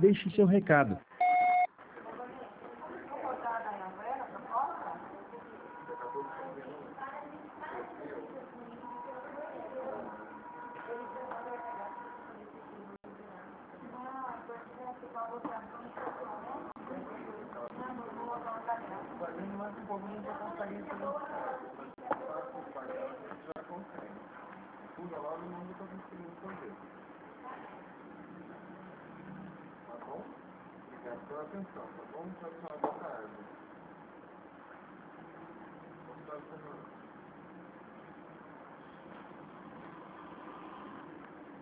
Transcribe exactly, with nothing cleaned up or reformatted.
deixe seu recado. Usa lá no nome que eu consigo fazer. Tá bom? Obrigado pela atenção, tá bom? Tchau, tchau, boa tarde. Boa tarde, Fernando.